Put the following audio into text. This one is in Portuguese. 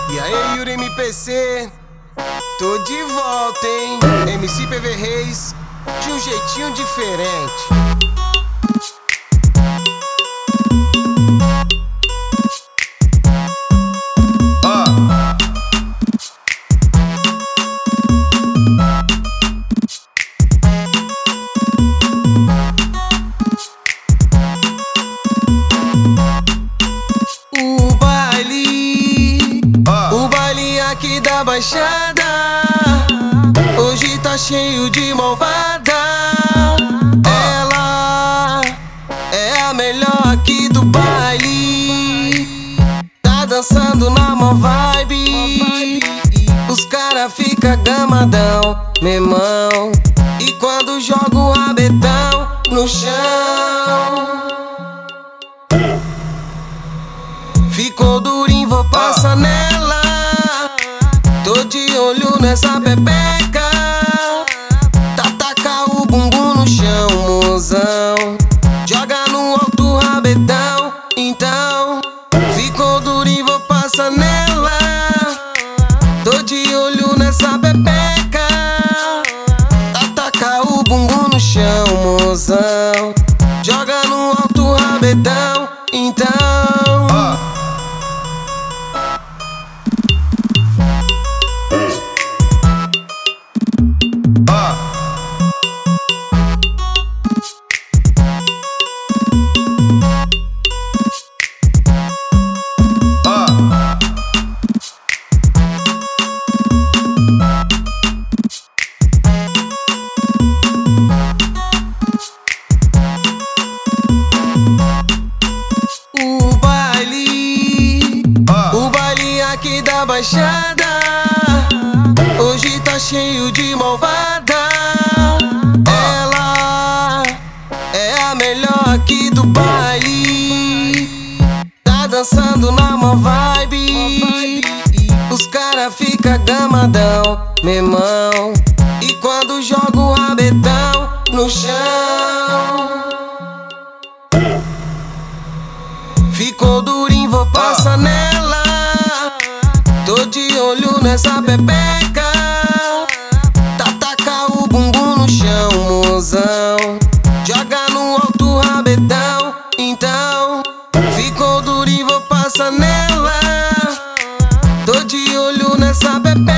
E aí, Yuri MPC, tô de volta, hein? MC PV Reis, de um jeitinho diferente. O baile aqui da Baixada hoje tá cheio de malvada. Ela é a melhor aqui do baile, tá dançando na mó vibe. Os cara fica gamadão, memão, e quando joga o rabetão no chão, ficou durinho, vou passar nela. Tô de olho nessa pepeca, taca o bumbum no chão, mozão, joga no alto rabetão. Então, ficou durinho, vou passar nela. Tô de olho nessa pepeca, taca o bumbum no chão, mozão, joga no alto rabetão. Então, o baile aqui da Baixada hoje tá cheio de malvada. Ela é a melhor aqui do baile, tá dançando na mó vibe. Os cara fica gamadão, memão, e quando joga o rabetão no chão, ficou durinho, vou passar nela. Tô de olho nessa pepeca, taca o bumbum no chão, mozão, joga no alto rabetão. Então, ficou durinho, vou passar nela. Tô de olho nessa pepeca,